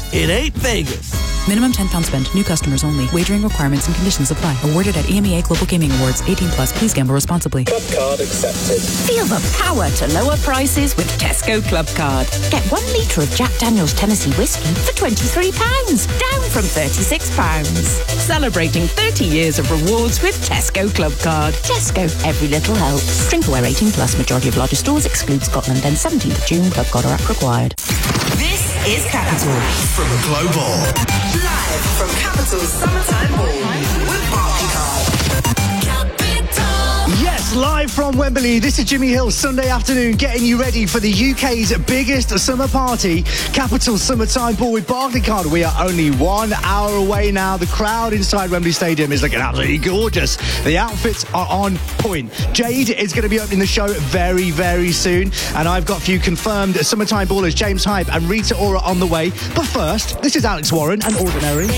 It ain't Vegas. Minimum £10 spent. New customers only. Wagering requirements and conditions apply. Awarded at EMEA Global Gaming Awards. 18+. Please gamble responsibly. Club card accepted. Feel the power to lower prices with Tesco Club Card. Get 1 litre of Jack Daniel's Tennessee whiskey for £23, down from £36. Celebrating 30 years of rewards with Tesco Club Card. Tesco, every little helps. Drink aware 18+. Majority of larger stores exclude Scotland. Then 17th of June. Club Card or app required. This is Capital from Global. Live from Capital's Summertime Ball with Barclaycard. Yes, live from Wembley. This is Jimmy Hill, Sunday afternoon, getting you ready for the UK's biggest summer party, Capital Summertime Ball with Barclaycard. We are only 1 hour away now. The crowd inside Wembley Stadium is looking absolutely gorgeous. The outfits are on point. Jade is going to be opening the show very, very soon. And I've got a few confirmed summertime ballers, James Hype and Rita Ora, on the way. But first, this is Alex Warren and Ordinary.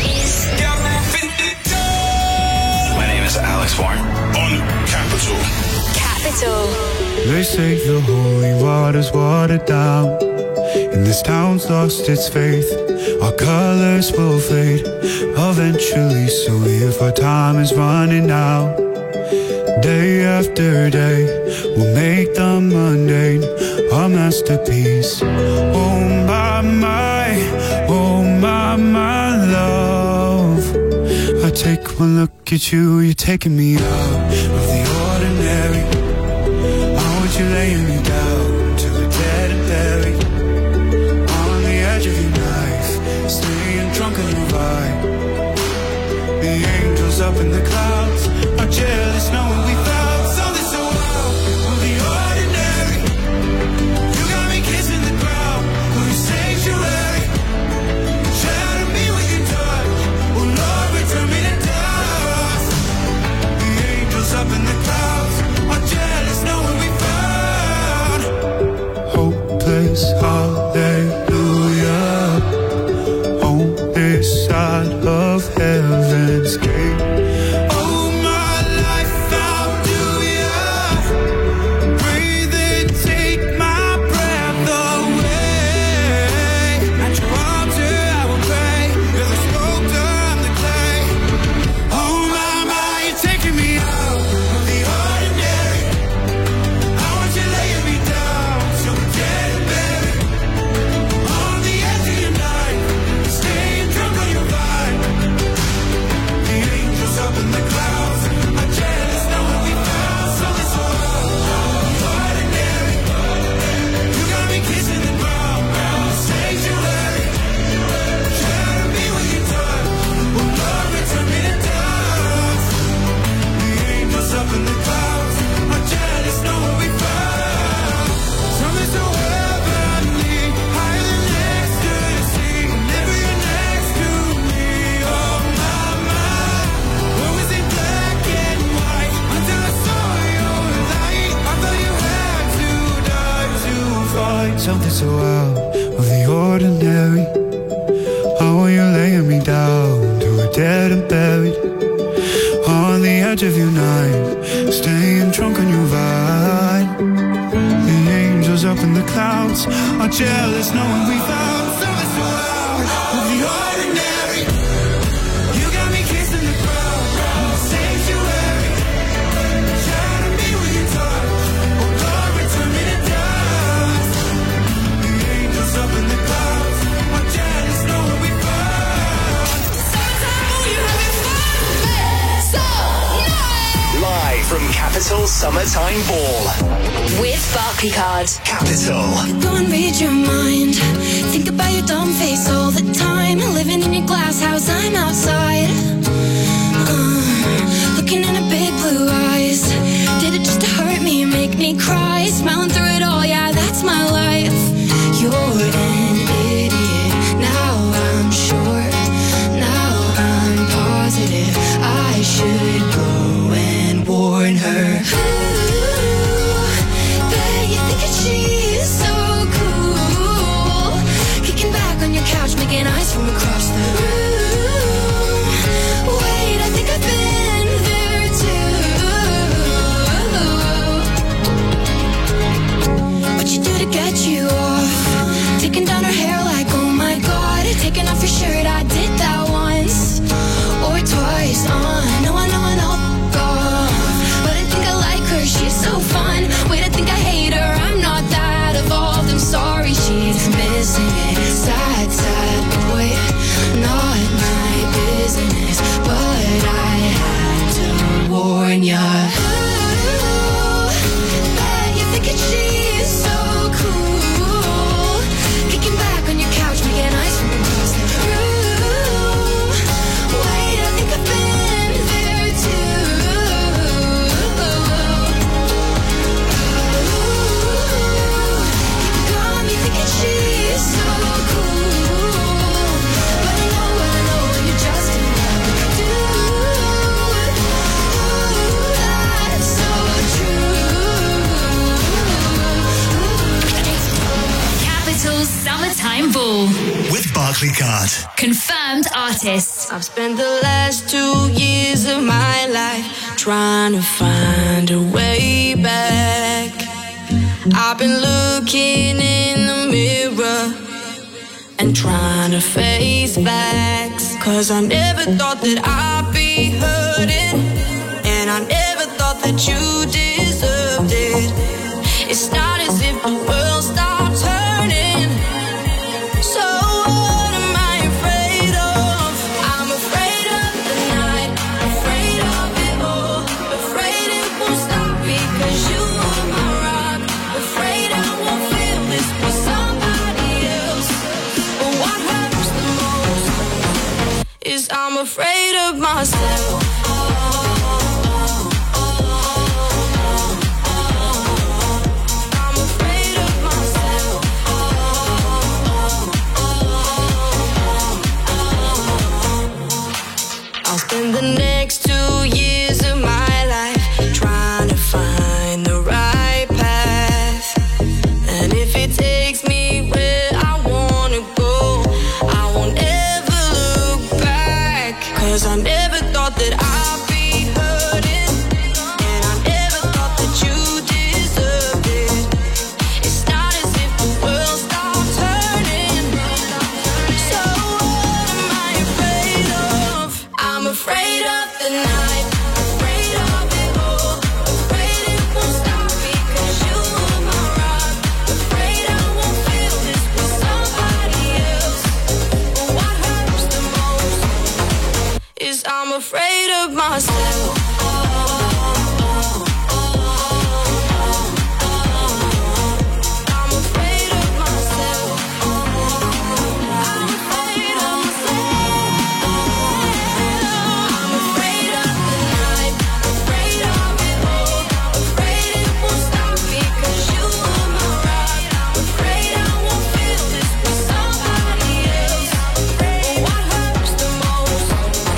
My name is Alex Warren on Capital. They say the holy water's watered down, and this town's lost its faith. Our colors will fade eventually, so if our time is running out, day after day, we'll make the mundane our masterpiece. Oh my love, I take one look at you, you're taking me out of the ordinary. I want you laying me down to the dead and buried, on the edge of your knife, staying drunk on your vibe. The angels up in the clouds are jealous knowing we found something so wild of the ordinary. You got me kissing the ground of your sanctuary, shadow me with your touch. Oh Lord, return me to dust. The angels up in the clouds are jealous knowing we found hopeless hallelujah on this side of heaven's gate. Oh my life, how do ya breathe and take my breath away? At your altar I will pray, you're the sculptor, I'm the clay. Oh my, you're taking me out of the ordinary. I want you laying me down so we're dead and buried, on the edge of your night, staying drunk on your vibe. The angels up in the clouds are jealous knowing we found something so ordinary. You got me kissing the ground, sanctuary, shadow me with your touch. Oh Lord, return me to dust. The angels up in the clouds are jealous knowing we found something so heavenly, higher than ecstasy. Never you're next to me. Oh my, what was it black and white until I saw your light? I thought you had to die to find something so out of the ordinary. How are you laying me down to a dead and buried, on the edge of your night, staying drunk on your vine. The angels up in the clouds are jealous knowing we found something so out of the ordinary. You got me kissing the ground, sanctuary, shadow me with your touch. Oh Lord, return me to dust. The angels up in the clouds are jealous knowing we found. Live from Capital Summertime Ball With Barclaycard. Capital. Go and read your mind. Think about your dumb face all the time. Living in your glass house, I'm outside. Looking in her big blue eyes. Did it just to hurt me, make me cry? Smiling through it all, yeah, that's my life. You're an idiot. Now I'm sure. Now I'm positive. I should go and warn her. Bet you think that she's so cool, kicking back on your couch, making eyes from across the room. Barclaycard. Confirmed artists. I've spent the last 2 years of my life trying to find a way back. I've been looking in the mirror and trying to face facts. 'Cause I never thought that I'd be hurting, and I never thought that you deserved it. It's not as if the world stopped turning. So what am I afraid of? I'm afraid of the night, afraid of it all, afraid it won't stop because you are my rock, afraid I won't feel this with somebody else. But what hurts the most is I'm afraid of myself. Spend the next 2 years of my life trying to find the right path. And if it takes me where I wanna go, I won't ever look back. 'Cause I never thought that I'd be hurting, and I never thought that you deserved it. It's not as if the world stopped turning. So what am I afraid of? I'm afraid of the night, afraid of it all, afraid it won't stop because you are my rock, afraid I won't feel this with somebody else. But what hurts the most is I'm afraid of myself. I'm afraid of myself. I'm afraid of myself. I'm afraid of the night, afraid of it all, afraid it won't stop because you are my rock, afraid I won't feel this with somebody else. But what hurts the most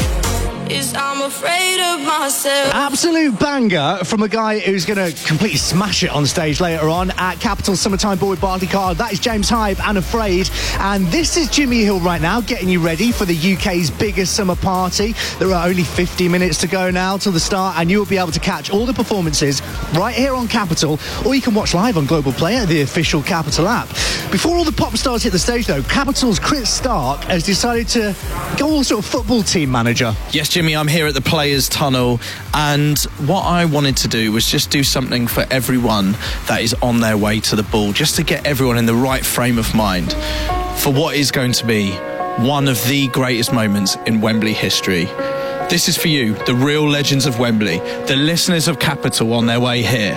is I'm afraid of myself. Absolute banger from a guy who's going to completely smash it on stage later on at Capital Summertime Ball with Barclaycard. That is James Hype and Afraid. And this is Jimmy Hill right now, getting you ready for the UK's biggest summer party. There are only 50 minutes to go now till the start, and you will be able to catch all the performances right here on Capital, or you can watch live on Global Player, the official Capital app. Before all the pop stars hit the stage, though, Capital's Chris Stark has decided to go all sort of football team manager. Yes, Jimmy, I'm here at the Players' Tunnel, and what I wanted to do was just do something for everyone that is on their way to the ball, just to get everyone in the right frame of mind for what is going to be one of the greatest moments in Wembley history. This is for you, the real legends of Wembley, the listeners of Capital on their way here.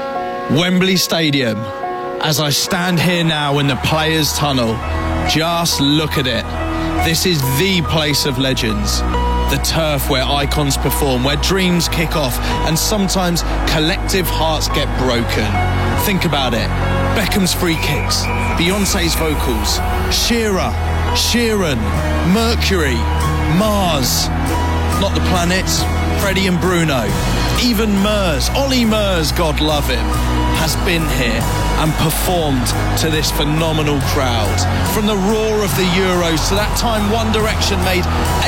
Wembley Stadium, as I stand here now in the Players' Tunnel, just look at it. This is the place of legends. The turf where icons perform, where dreams kick off, and sometimes collective hearts get broken. Think about it. Beckham's free kicks, Beyonce's vocals, Shearer, Sheeran, Mercury, Mars, not the planets, Freddie and Bruno, even Murs, Ollie Murs, God love him, has been here and performed to this phenomenal crowd. From the roar of the Euros to that time One Direction made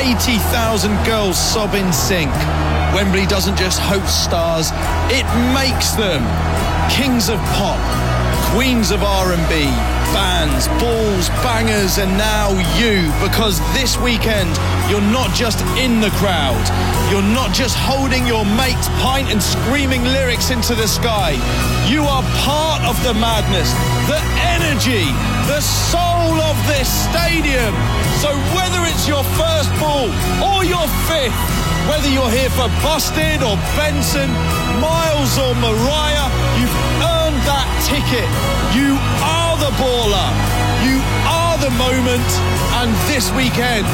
80,000 girls sob in sync. Wembley doesn't just host stars, it makes them. Kings of pop, queens of R&B, bands, balls, bangers, and now you, because this weekend you're not just in the crowd, you're not just holding your mate's pint and screaming lyrics into the sky, you are part of the madness, the energy, the soul of this stadium. So whether it's your first ball or your fifth, whether you're here for Busted or Benson, Miles or Mariah, you've earned that ticket. You are the baller. You are the moment. And this weekend,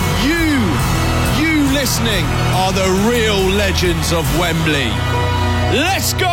you listening are the real legends of Wembley. Let's go!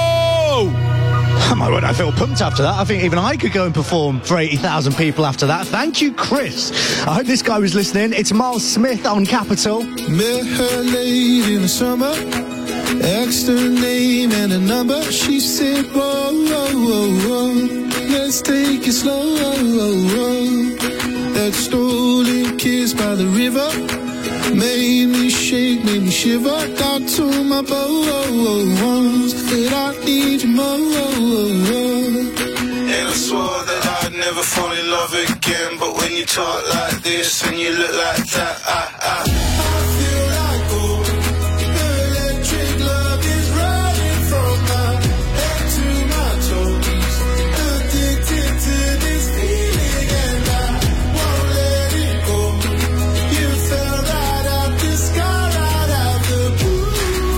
My word, I feel pumped after that. I think even I could go and perform for 80,000 people after that. Thank you, Chris. I hope this guy was listening. It's Miles Smith on Capital. Met her late in the summer, asked her name and a number. She said, whoa, whoa, whoa, whoa, let's take it slow. that stolen kiss by the river made me shake, made me shiver. Down to my bones that I need you more. And I swore that I'd never fall in love again, but when you talk like this and you look like that, I feel like gold. Electric love is running from my head to my toes. Addicted to this feeling and I won't let it go. You fell right out the sky, right out the blue.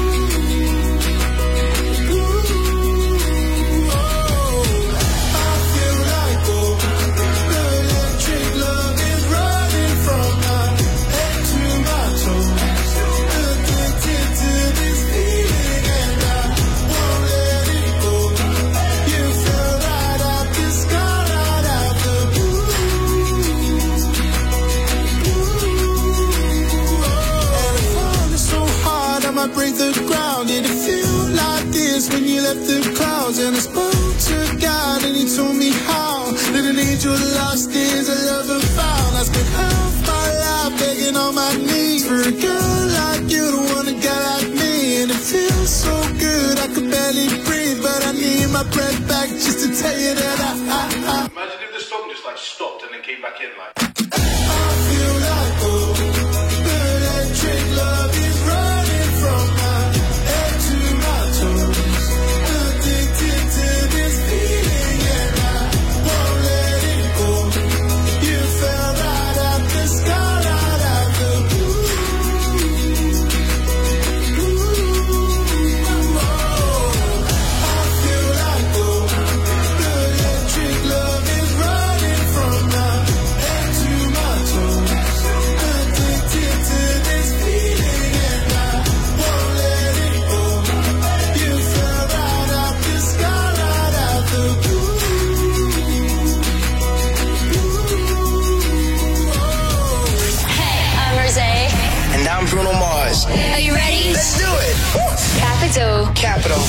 I feel like gold. Electric love is running from my head to my toes. Addicted to this feeling and I won't let it go. You fell right out the sky, right out the blue. And I'm falling so hard I might break the ground. Did it feel like this when you left the clouds? And I spoke to God and he told me how that an angel lost is a lover found. I spent half my life begging on my knees for a girl like you to want a guy like me. And it feels so good I could barely breathe, but I need my breath back just to tell you that I Imagine if the song just like stopped and then came back in like. feel like gold. Electric love is running from my head to my toes. Addicted to this feeling and I won't let it go. You fell right out the sky, right out the blue. I feel like gold. Electric love is running from my head to my toes. Addicted to this feeling and I won't let it go. You fell right out the sky, right out the blue. Hey, I'm Rosé. And I'm Bruno Mars. Are you ready? Let's do it. Capital. Capital.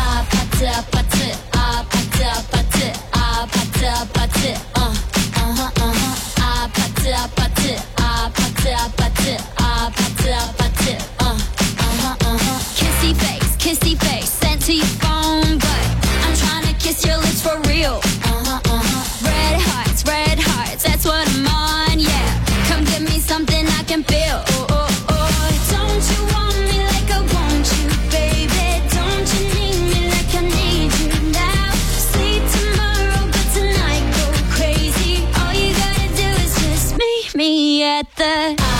Kissy face, sent to your phone, but I'm trying to kiss your lips for real. Red hearts, that's what I'm on, yeah. Come give me something I can feel. Don't you want me like I want you, baby? Don't you need me like I need you now? Sleep tomorrow, but tonight go crazy. All you gotta do is just meet me at the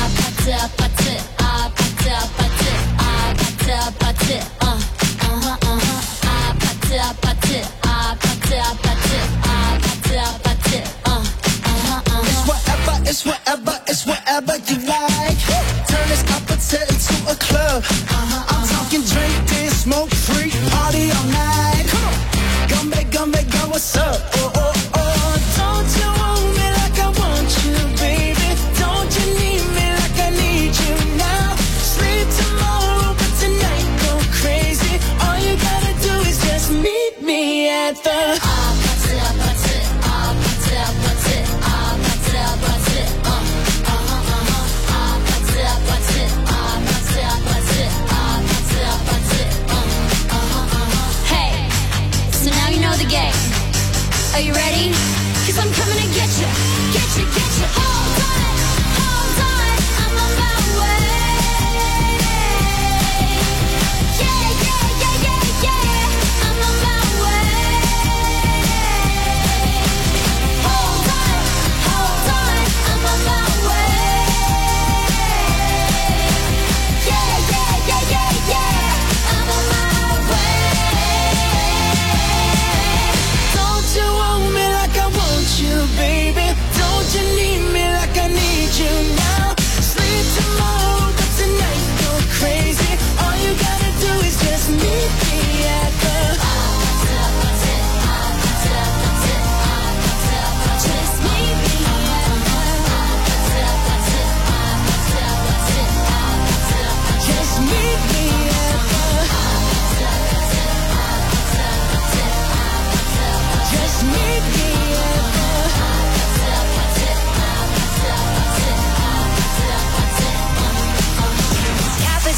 It's whatever you like. Turn this opposite into a club. I'm talking drink, dance, smoke, free, party all night. Come back, girl, what's up? Don't you want me like I want you, baby? Don't you need me like I need you now? Sleep tomorrow, but tonight go crazy. All you gotta do is just meet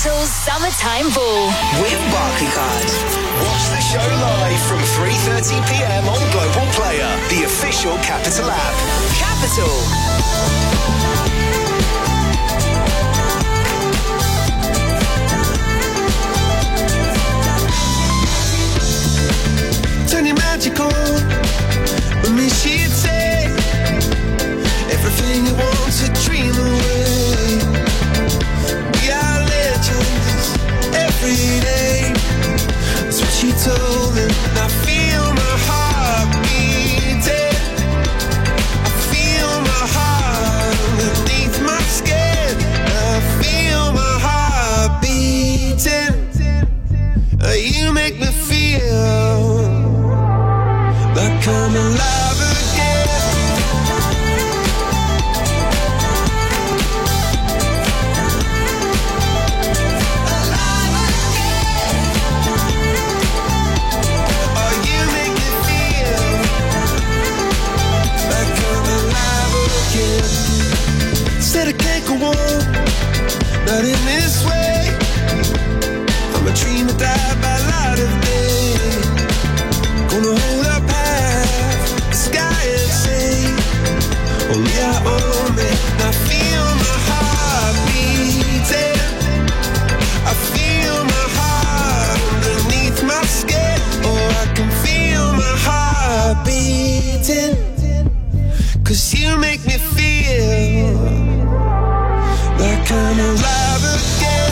Capital's Summertime Ball. With Barclaycard. Watch the show live from 3:30 p.m. on Global Player, the official Capital app. Capital. Turn your magic on. With me she'd say everything you want to dream away. We are legends every day. That's what she told me. I feel my heart beating. I feel my heart underneath my skin. I feel my heart beating. You make me feel like I'm alive again. Alive again. Oh, you make me feel like I'm alive again. Said I can't go on, not in this way. I'm a dream that died by light of day. Gonna hold up half the sky and say, only I own it. I feel my heart beating. I feel my heart underneath my skin. Oh, I can feel my heart beating. 'Cause you make me feel like I'm alive again.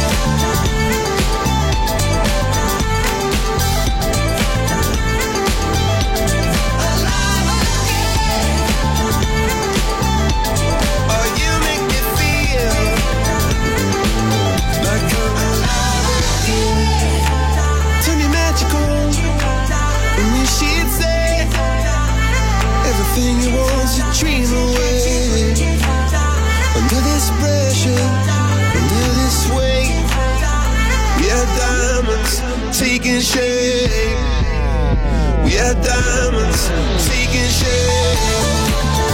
Everything you want to dream away. Under this pressure, under this weight, we are diamonds taking shape. We are diamonds taking shape.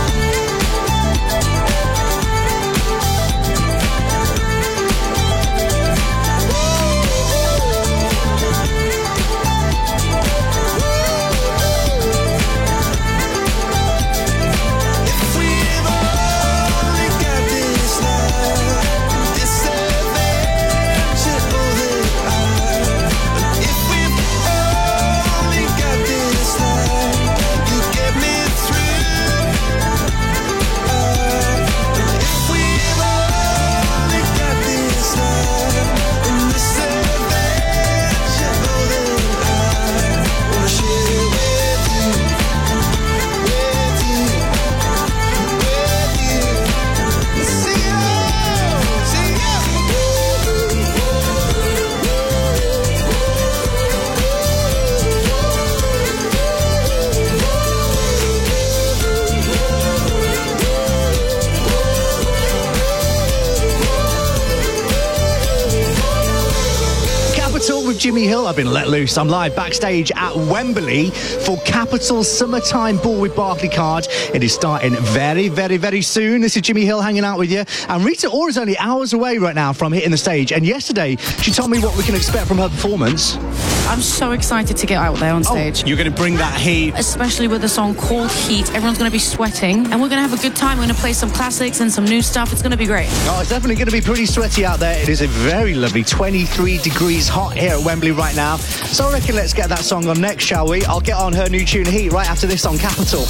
Jimmy Hill. I've been let loose. I'm live backstage at Wembley for Capital Summertime Ball with Barclaycard. It is starting very, very, very soon. This is Jimmy Hill hanging out with you. And Rita Ora is only hours away right now from hitting the stage. And yesterday, she told me what we can expect from her performance. I'm so excited to get out there on stage. You're going to bring that heat. Especially with the song called Heat. Everyone's going to be sweating. And we're going to have a good time. We're going to play some classics and some new stuff. It's going to be great. Oh, it's definitely going to be pretty sweaty out there. It is a very lovely 23 degrees hot here at Wembley right now. So I reckon let's get that song on next, shall we? I'll get on her new tune Heat right after this on Capital.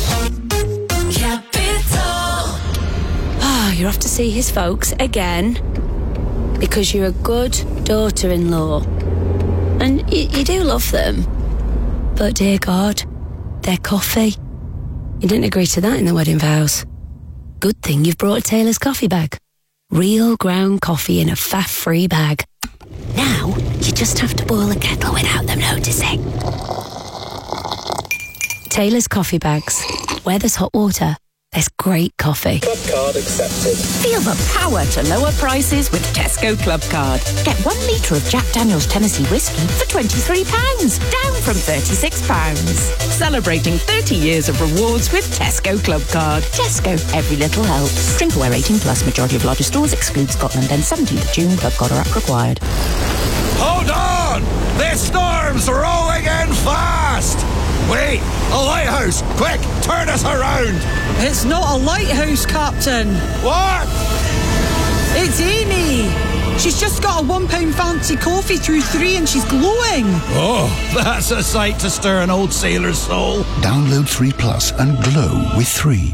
Ah, you're off to see his folks again because you're a good daughter-in-law. And you do love them. But dear God, their coffee. You didn't agree to that in the wedding vows. Good thing you've brought a Taylor's coffee bag. Real ground coffee in a faff-free bag. Now, you just have to boil the kettle without them noticing. Taylor's coffee bags. Where there's hot water, there's great coffee. Club card accepted. Feel the power to lower prices with Tesco Club Card. Get 1 litre of Jack Daniel's Tennessee Whiskey for £23, down from £36. Celebrating 30 years of rewards with Tesco Club Card. Tesco, every little helps. Drink aware 18 plus. Majority of larger stores exclude Scotland. End 17th of June. Club Card or app required. Hold on! This storm's rolling in fast! Wait, a lighthouse! Quick, turn us around! It's not a lighthouse, Captain. What? It's Amy. She's just got a £1 fancy coffee through 3 and she's glowing. Oh, that's a sight to stir an old sailor's soul. Download 3 Plus and glow with 3.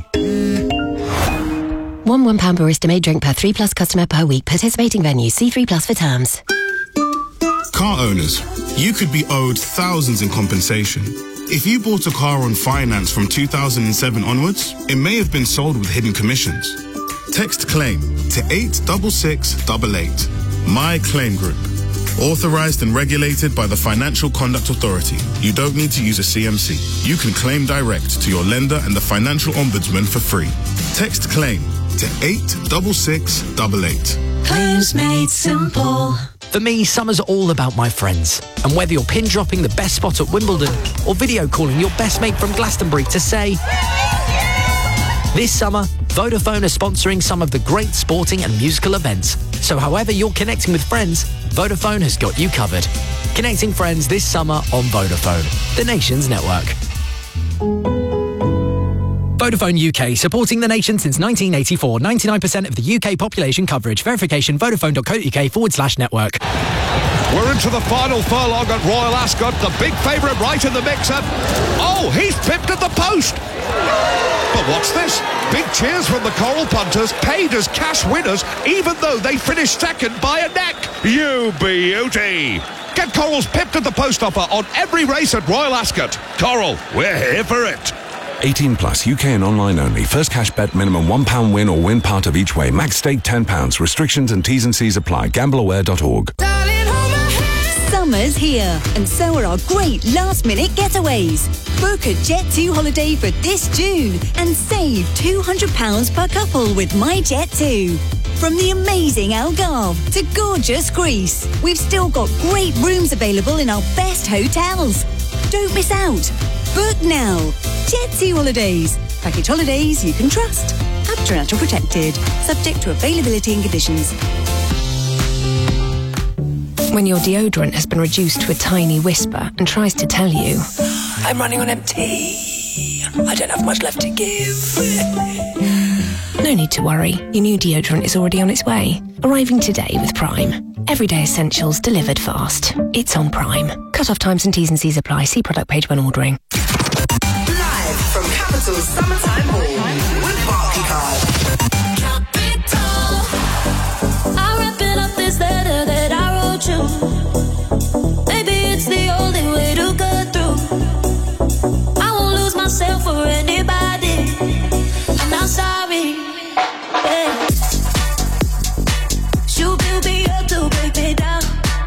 One £1 barista made drink per 3 Plus customer per week. Participating venues. See 3 Plus for terms. Car owners, you could be owed thousands in compensation. If you bought a car on finance from 2007 onwards, it may have been sold with hidden commissions. Text CLAIM to 86688. My Claim Group. Authorized and regulated by the Financial Conduct Authority. You don't need to use a CMC. You can claim direct to your lender and the Financial Ombudsman for free. Text CLAIM to 86688. Claims made simple. For me, summer's all about my friends. And whether you're pin dropping the best spot at Wimbledon or video calling your best mate from Glastonbury to say... This summer, Vodafone are sponsoring some of the great sporting and musical events. So however you're connecting with friends, Vodafone has got you covered. Connecting friends this summer on Vodafone, the nation's network. Vodafone UK, supporting the nation since 1984. 99% of the UK population coverage. Verification, vodafone.co.uk/network. We're into the final furlong at Royal Ascot. The big favourite right in the mix-up. Oh, he's pipped at the post. But what's this? Big cheers from the Coral punters, paid as cash winners, even though they finished second by a neck. You beauty. Get Coral's pipped at the post offer on every race at Royal Ascot. Coral, we're here for it. 18 plus, UK and online only. First cash bet minimum £1 win or win part of each way. Max stake £10. Restrictions and T's and C's apply. Gambleaware.org. Summer's here, and so are our great last-minute getaways. Book a Jet2 holiday for this June and save £200 per couple with My Jet2. From the amazing Algarve to gorgeous Greece, we've still got great rooms available in our best hotels. Don't miss out. Book now. Jet2 Holidays. Package holidays you can trust. Actual protected. Subject to availability and conditions. When your deodorant has been reduced to a tiny whisper and tries to tell you, I'm running on empty, I don't have much left to give. No need to worry, your new deodorant is already on its way. Arriving today with Prime. Everyday essentials delivered fast. It's on Prime. Cut-off times and T's and C's apply. See product page when ordering. Live from Capital's Summertime Ball with Barclaycard. I'm wrapping up this letter that I wrote you. Maybe it's the only way to get through. I won't lose myself for anybody. I'm not sorry. Yeah. You build me up to break me down.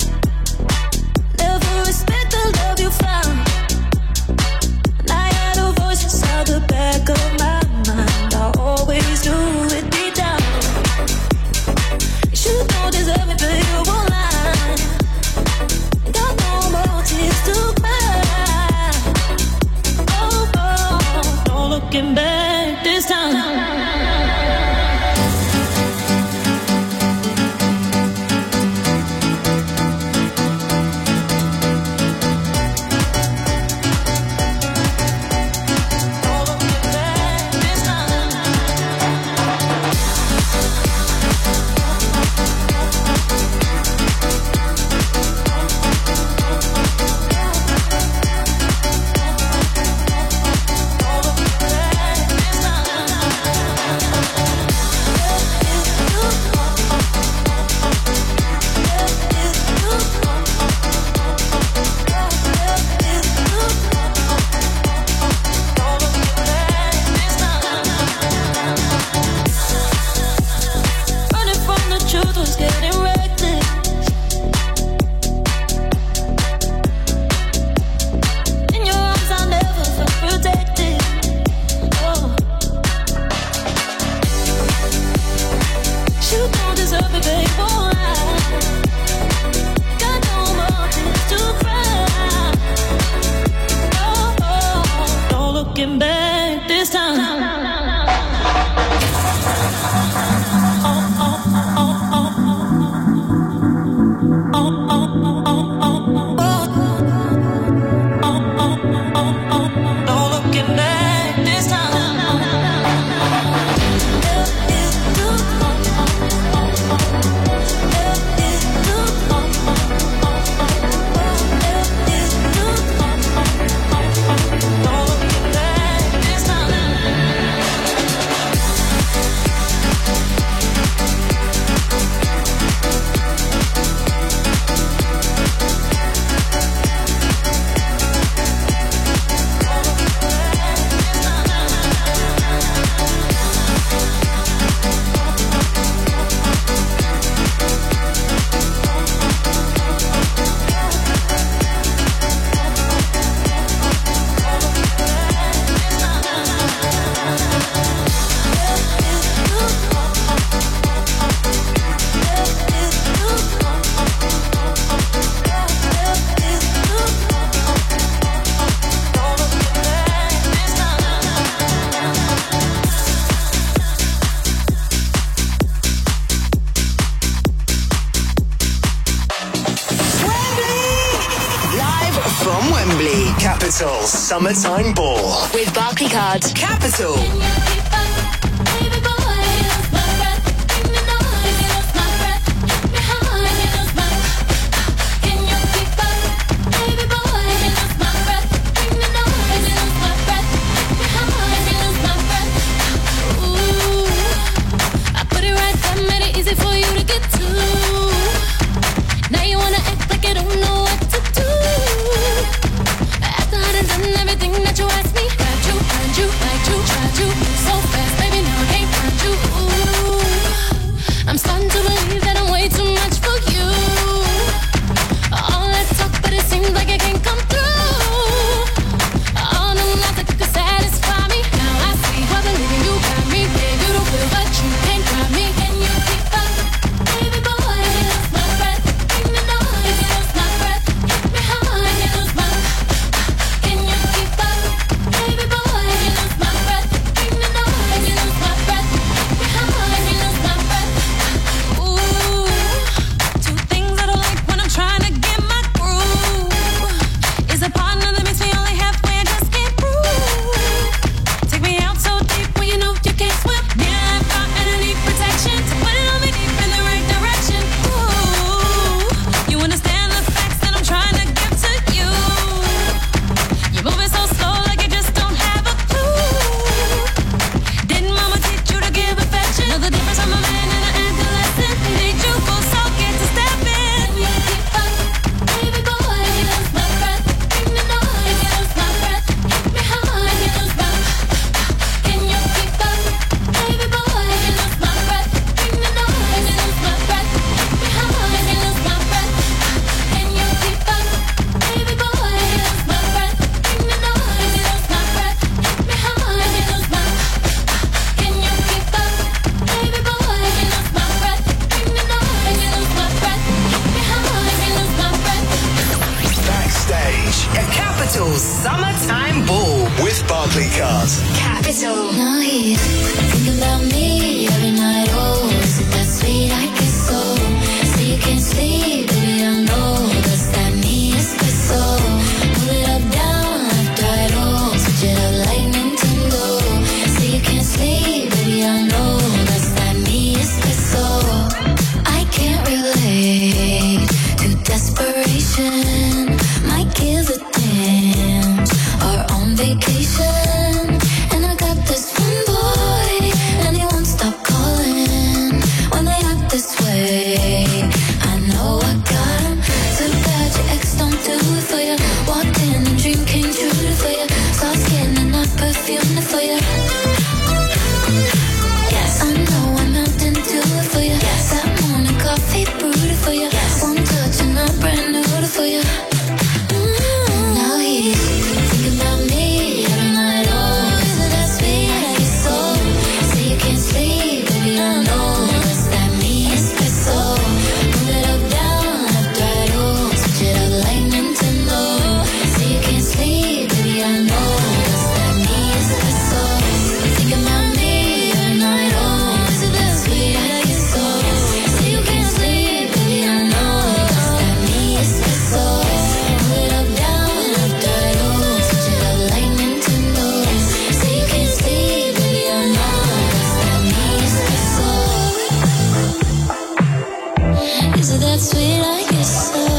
Never respect the love you found. And I had a voice inside the back of my mind. I always do it deep down. You don't deserve it, but you won't lie. Got no more tears to cry. Oh, oh, no looking back this time. deserve it, babe. Oh, I got no more tears to cry. Oh, no looking back this time. Summertime Ball with Barclaycard. Capital. Everything that you ask me, tried to, so that sweet like it's so.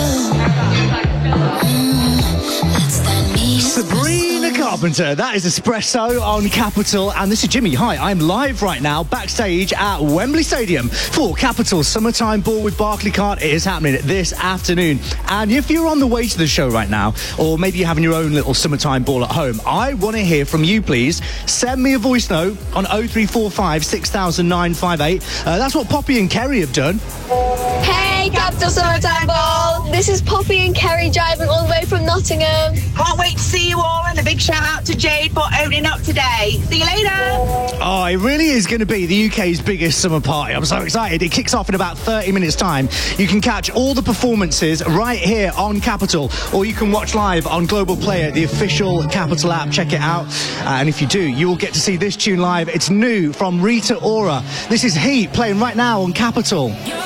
That's that me. Sabrina Carpenter, that is Espresso on Capital, and this is Jimmy. Hi, I'm live right now backstage at Wembley Stadium for Capital's Summertime Ball with Barclaycard. It is happening this afternoon, and if you're on the way to the show right now, or maybe you're having your own little summertime ball at home, I want to hear from you, please. Send me a voice note on 0345 60958. That's what Poppy and Kerry have done. Hey, Capital Summertime Ball. This is Poppy and Kerry driving all the way from Nottingham. Can't wait to see you all, and a big shout out to Jade for opening up today. See you later. Oh, it really is going to be the UK's biggest summer party. I'm so excited. It kicks off in about 30 minutes' time. You can catch all the performances right here on Capital, or you can watch live on Global Player, the official Capital app. Check it out. And if you do, you will get to see this tune live. It's new from Rita Ora. This is Heat, playing right now on Capital.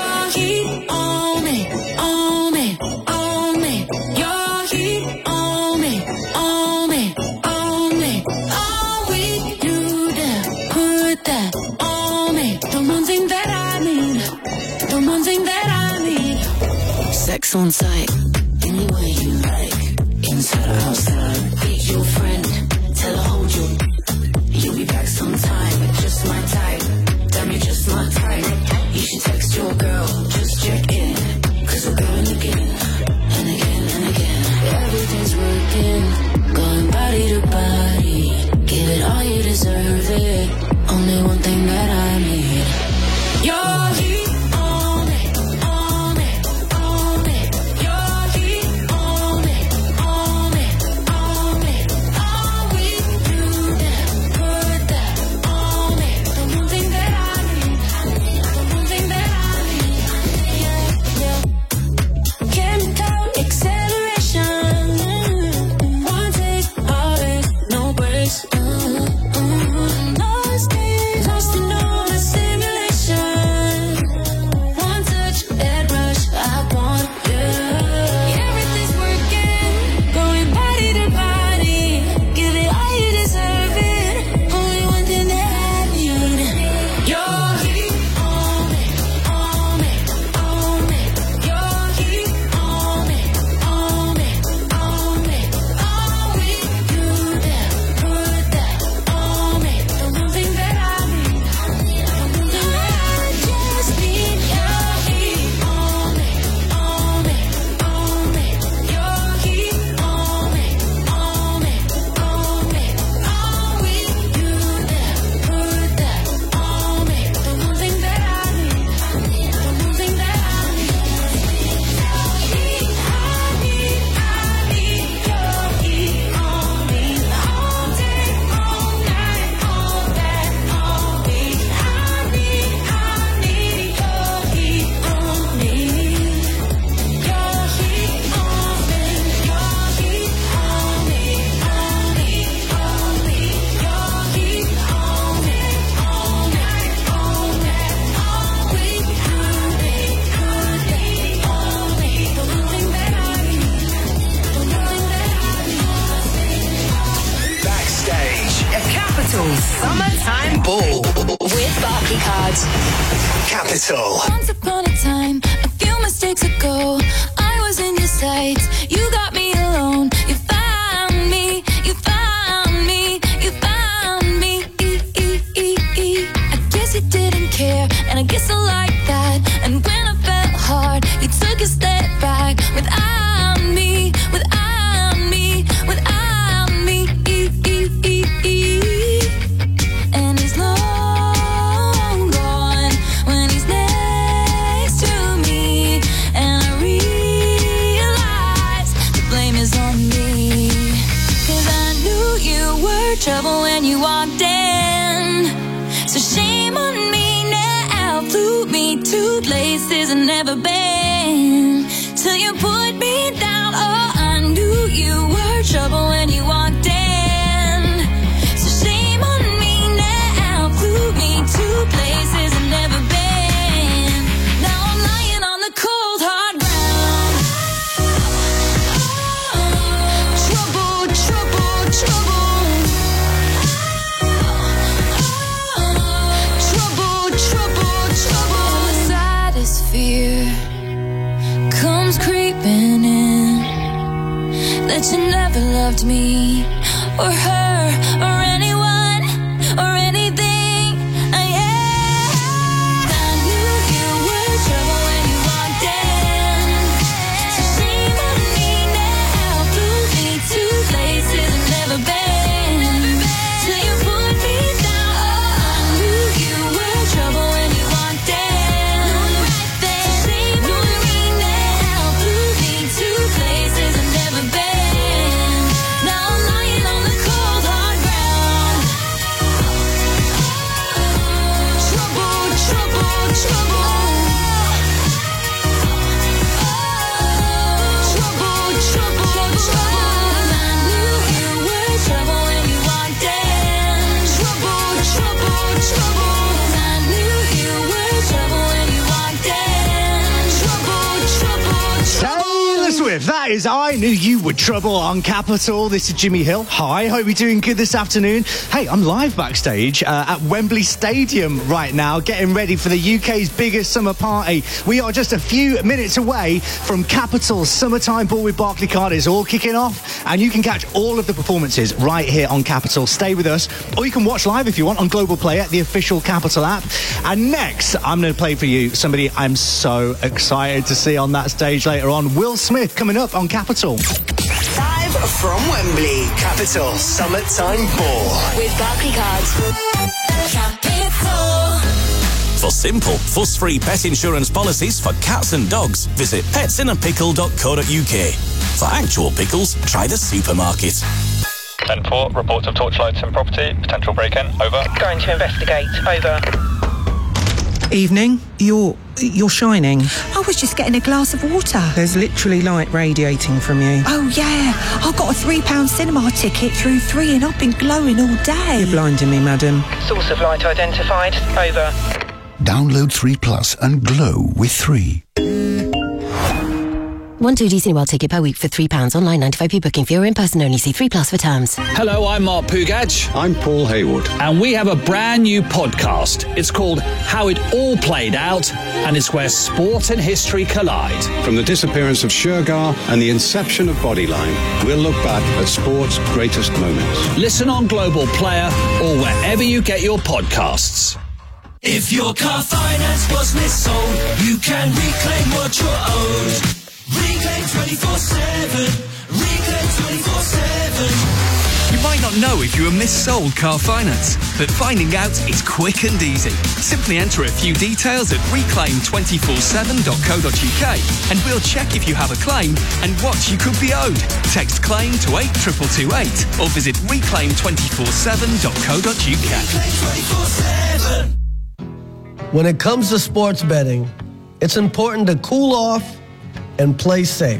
Heat on me, on me, on me. Your heat on me, on me, on me. All we do that, put that on me. The one thing that I need, the one thing that I need. Sex on sight, any way you like. Inside or outside, be your friend. Tell her hold you. You'll be back sometime, but just my type. Damn, you're just my type. You should text your girl, just check in. Cause we're going again, and again, and again. Everything's working, going body to body. Give it all, you deserve it. Only one thing that I need. Your heat on me, on me, on me. Your heat on me, on me, on me. All we do that, put that on me. The one thing that I need, the one thing that I need. Yeah, yeah. Chemical acceleration. One take, always, no breaks. Lost in all the simulation. One touch, head rush, I want you. Everything's working, going body to body. Give it all, you deserve it. Only one thing that I need. Your heat on me, on me, on me. Your heat on me, on me, on me. All we do that, put that on me. The one thing that I need, the one thing that I just need. Your heat on me, on me, on me. Your heat on me, on me, on me. All we do that, put that on me. The one thing that I need, the one thing that I need. I need your heat on me all day, all night, all that on me. I need your heat on me. Your heat on me, your heat on me, on me, on me. Your heat on me, all night, all that. All we do, they could be on me. The one thing that I need, the one thing that I need. Backstage. A Capital Summertime Ball with Barclaycard. Capital. Once upon a time, a few mistakes ago, I was in your sights. You got me alone. You found me. You found me. You found me. I guess you didn't care, and I guess I like that. And when I felt hard, you took a step back without me. Without me. Without me. And he's long gone when he's next to me. And I realize the blame is on me. 'Cause I knew you were trouble when you walked in. So shame on me now. Flew me to places I've never been. Till you put me down. Oh, I knew you were trouble when you walked in. So shame on me now. Flew me to places I've never been. Now I'm lying on the cold hard ground. Trouble, trouble, trouble. Trouble, trouble, trouble. The saddest fear that loved me, or her, or anyone, or anything. I knew you were trouble when you walked in. So shame on me now, flew me to places I've never been. Till you put me down. I knew you were trouble when you walked in. So shame on me now, flew me to places I've never been. Now I'm lying on the cold hard ground. Trouble, trouble, trouble. Trouble, trouble, trouble. I knew you were trouble when you walked in. Trouble, trouble, trouble. I knew you were trouble when you walked in. Trouble, trouble, trouble. Taylor Swift, that is I Knew You Were Trouble on Capital. This is Jimmy Hill. Hi, hope you're doing good this afternoon. Hey, I'm live backstage at Wembley Stadium right now, getting ready for the UK's biggest summer party. We are just a few minutes away from Capital's Summertime Ball with Barclaycard. It's all kicking off, and you can catch all of the performances right here on Capital. Stay with us, or you can watch live if you want on Global Player, the official Capital app. And next, I'm going to play for you somebody I'm so excited to see on that stage later on. Will Smith coming up on Capital. Live from Wembley, Capital Summertime Ball. With Barclaycard. Capital. For simple, fuss-free pet insurance policies for cats and dogs, visit petsinnapickle.co.uk. For actual pickles, try the supermarket. 10-4, reports of torchlights in property, potential break-in, over. Going to investigate, over. Evening. You're shining. I was just getting a glass of water. There's literally light radiating from you. Oh, yeah. I got a £3 cinema ticket through 3 and I've been glowing all day. You're blinding me, madam. Source of light identified, over. Download 3 Plus and glow with 3. 1 2 Disney World ticket per week for £3. Online 95p booking fee or in person only. See 3 Plus for terms. Hello, I'm Mark Pugach. I'm Paul Haywood. And we have a brand new podcast. It's called How It All Played Out, and it's where sport and history collide. From the disappearance of Shergar and the inception of Bodyline, we'll look back at sport's greatest moments. Listen on Global Player or wherever you get your podcasts. If your car finance was missold, you can reclaim what you're owed. Reclaim 24/7. Reclaim 24/7. You might not know if you were missold car finance, but finding out is quick and easy. Simply enter a few details at reclaim247.co.uk and we'll check if you have a claim and what you could be owed. Text claim to 82228 or visit reclaim247.co.uk. Reclaim 24/7. When it comes to sports betting, it's important to cool off and play safe.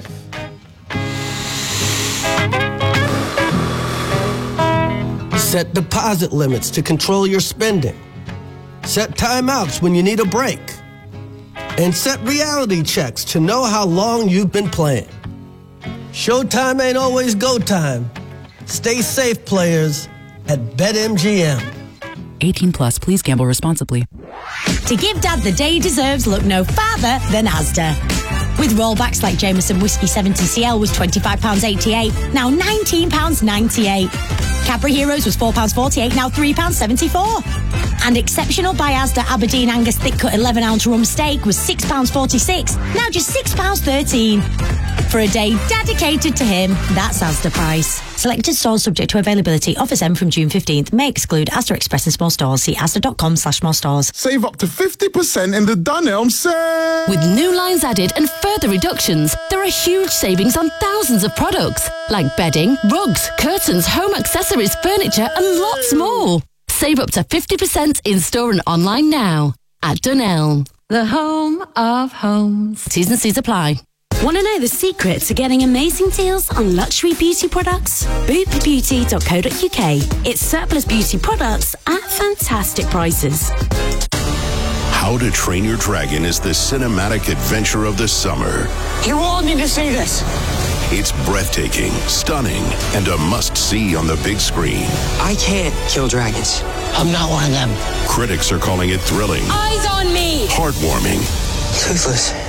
Set deposit limits to control your spending. Set timeouts when you need a break. And set reality checks to know how long you've been playing. Showtime ain't always go time. Stay safe, players, at BetMGM. 18 plus, please gamble responsibly. To give Dad the day he deserves, look no farther than Asda. With rollbacks like Jameson Whiskey 70cl was £25.88, now £19.98. Cadbury Heroes was £4.48, now £3.74. And exceptional by Asda Aberdeen Angus thick cut 11-ounce rump steak was £6.46, now just £6.13. For a day dedicated to him, that's Asda price. Selected stores subject to availability. Offers end from June 15th. May exclude Asda Express and small stores. See asda.com/more stores. Save up to 50% in the Dunelm sale. With new lines added and further reductions, there are huge savings on thousands of products, like bedding, rugs, curtains, home accessories, furniture, and lots more. Save up to 50% in-store and online now at Dunelm, the home of homes. T's and C's apply. Want to know the secret to getting amazing deals on luxury beauty products? Bootbeauty.co.uk. It's surplus beauty products at fantastic prices. How to Train Your Dragon is the cinematic adventure of the summer. You all need to see this. It's breathtaking, stunning, and a must-see on the big screen. I can't kill dragons. I'm not one of them. Critics are calling it thrilling, Eyes on me. heartwarming, Toothless.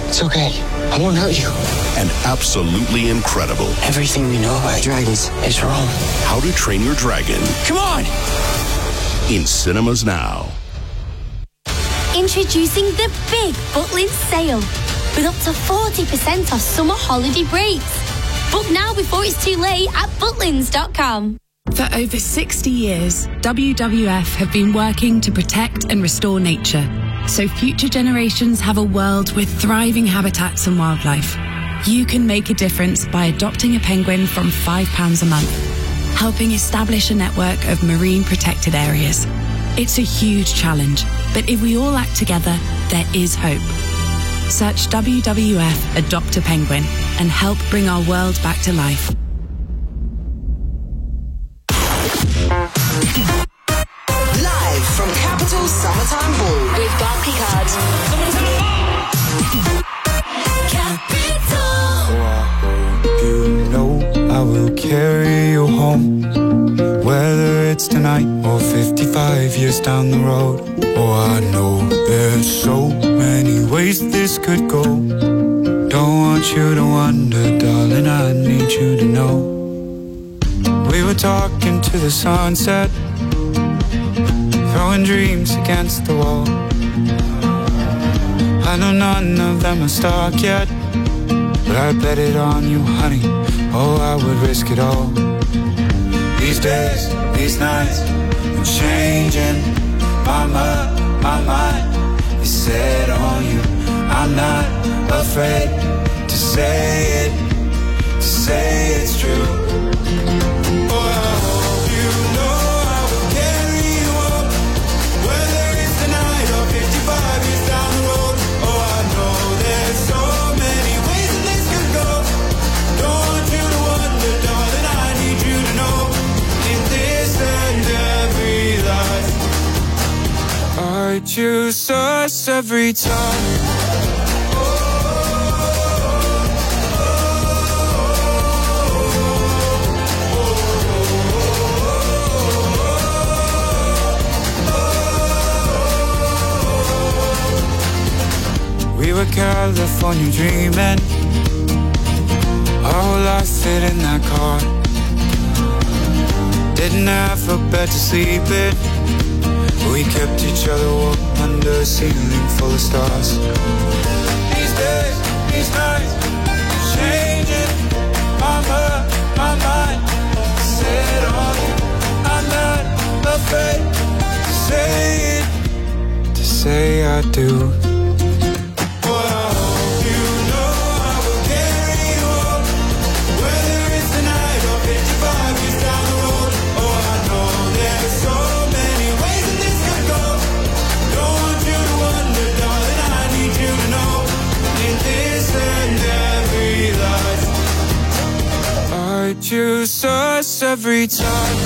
It's okay. I won't hurt you. And absolutely incredible. Everything we know about dragons is wrong. How to Train Your Dragon. Come on! In cinemas now. Introducing the big Butlins sale with up to 40% off summer holiday breaks. Book now before it's too late at butlins.com. For over 60 years, WWF have been working to protect and restore nature, so future generations have a world with thriving habitats and wildlife. You can make a difference by adopting a penguin from £5 a month, helping establish a network of marine protected areas. It's a huge challenge, but if we all act together, there is hope. Search WWF Adopt a Penguin and help bring our world back to life. Live from Capital Summertime Ball with Barclay Cards. You know I will carry you home, whether it's tonight or 55 years down the road. Oh, I know there's so many ways this could go. Don't want you to wonder, darling, I need you to know. We were talking to the sunset, throwing dreams against the wall. I know none of them are stuck yet, but I bet it on you, honey. Oh, I would risk it all. These days, these nights, I'm changing my mind is set on you. I'm not afraid to say it's true. Oh, I hope you know I will carry you up, whether it's tonight or 55 years down the road. Oh, I know there's so many ways that this could go. Don't want you to wonder, darling, I need you to know. In this and every life, I choose us every time. We were California dreaming, our whole life fit in that car. Didn't have a bed to sleep in, we kept each other warm under a ceiling full of stars. These days, these nights, changing my mind, set on you. I'm not afraid to say I do. I choose us every time.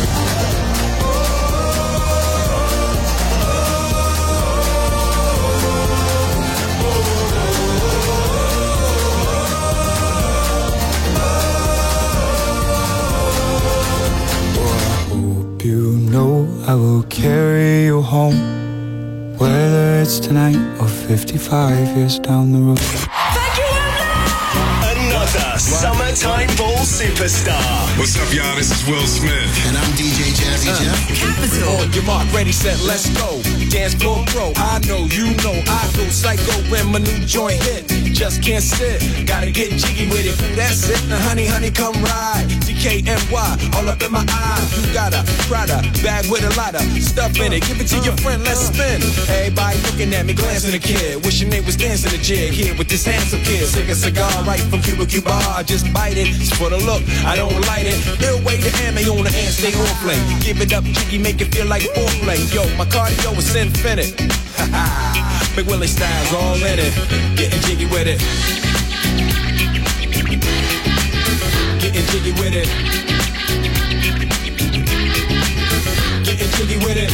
You know I will carry you home, whether it's tonight or 55 years down the road. Another Summertime Ball superstar. What's up, y'all? This is Will Smith. And I'm DJ Jazzy Jeff. Capital. On your mark, ready, set, let's go. Dance floor pro. I know, you know, I go psycho when my new joint hit. Just can't sit, gotta get jiggy with it. That's it, now honey, come ride. DKNY, all up in my eyes. You got a Prada bag with a lot of stuff in it. Give it to your friend, let's spin. Everybody looking at me, glancing a kid. Wishing they was dancing a jig here with this handsome kid. Sick a cigar right from Cuba Cuba. I just bite it, it's for the look, I don't light it. They'll wait to hand me on the hand, stay on play. Give it up, jiggy, make it feel like foreplay. Yo, my cardio is infinite. Big Willie style's all in it. Getting jiggy with it. Getting jiggy with it. Getting jiggy with it.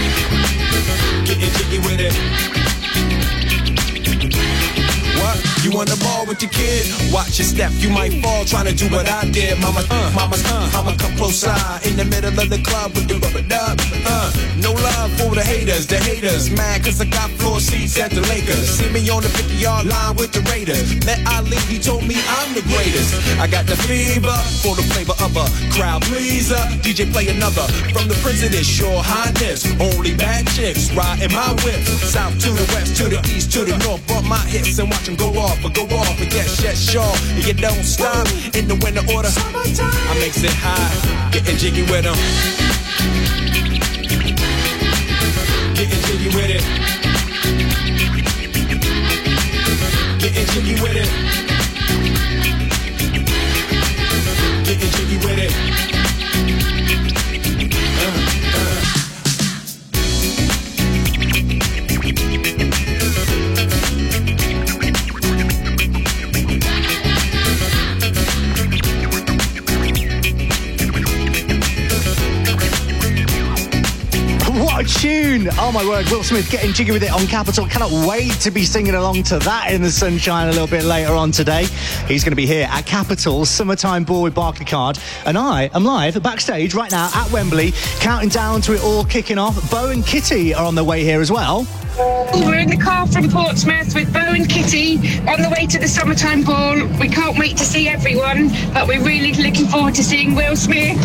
Getting jiggy with it. What? You wanna ball with your kid? Watch your step, you might fall trying to do what I did. Mama, I'ma come close side in the middle of the club with the rubber dub. No love for the haters mad cause I got floor seats at the Lakers. See me on the 50-yard line with the Raiders. Met Ali, he told me I'm the greatest. I got the fever for the flavor of a crowd pleaser. DJ play another from the president, Your Highness. Only bad chicks riding my whip. South to the west, to the east, to the north. Bump my hips and watch them go off. And yes, sure. And you don't stop in the winter order. I makes it high, getting jiggy with them. Getting jiggy with it. Getting jiggy with it. Getting jiggy with it. What a tune! Oh my word, Will Smith getting jiggy with it on Capital. Cannot wait to be singing along to that in the sunshine a little bit later on today. He's going to be here at Capital's Summertime Ball with Barclaycard. And I am live backstage right now at Wembley, counting down to it all kicking off. Bo and Kitty are on their way here as well. We're in the car from Portsmouth with Bo and Kitty on the way to the Summertime Ball. We can't wait to see everyone, but we're really looking forward to seeing Will Smith.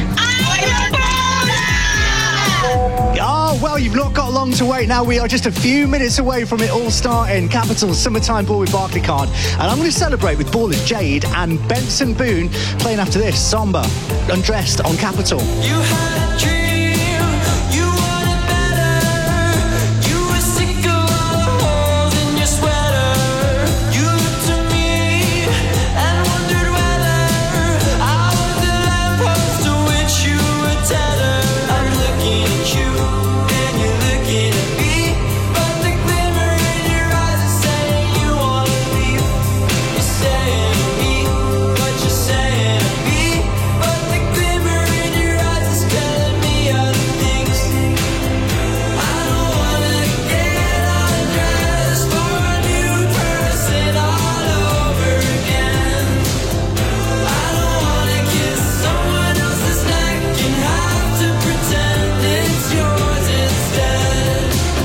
Oh, well, you've not got long to wait now. We are just a few minutes away from it all starting. Capital's Summertime Ball with Barclaycard. And I'm going to celebrate with Ballers Jade and Benson Boone playing after this. Samba, Undressed on Capital. You had a dream, you wanted better. You were sick of all the holes in your sweater. You looked at me and wondered whether I was the lamppost to which you were tethered. I'm looking at you and you're looking at me, but the glimmer in your eyes is saying you wanna leave. You're saying to me what you're saying to me, but the glimmer in your eyes is telling me other things. I don't wanna get undressed for a new person all over again. I don't wanna kiss someone else's neck and have to pretend it's yours instead.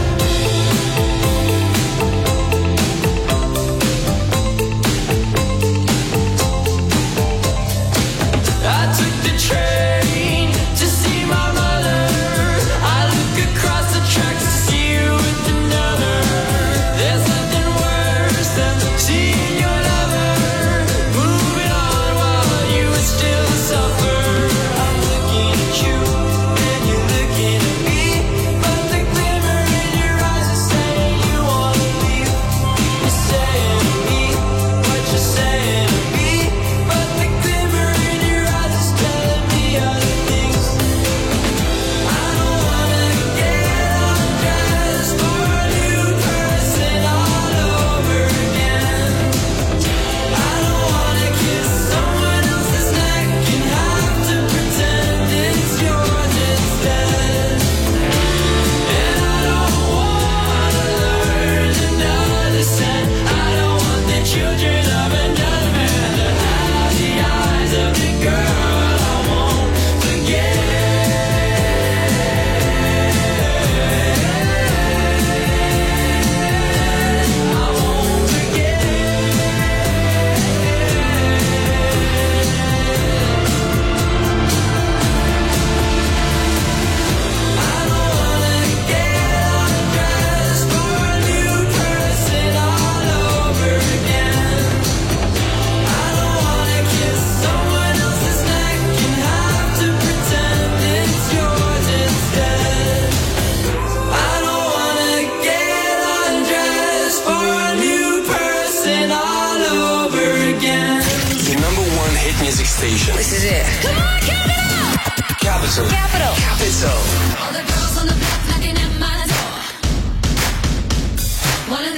I took the train to see my mother. I look across the tracks to see you with another. There's nothing worse than seeing your lover moving on while you still suffer. I'm looking at you and you're looking at me, but the glimmer in your eyes is saying you wanna leave. You're saying to me what you're saying to me, but the glimmer in your eyes is telling me other things. I don't wanna get undressed for a new person all over again. I don't wanna kiss someone else's neck and have to pretend it's yours instead. And I don't wanna learn another scent. I don't want the children of another man to have the eyes of the girl I won't forget. I won't forget. I don't wanna get undressed for a new person all over again. I don't wanna kiss someone else's neck and have to pretend it's yours instead. I don't wanna get undressed for a new person all over again. The #1 hit music station. This is it. Come on, Capital. Capital. Capital. All the girls on the block knocking at my door. Wanna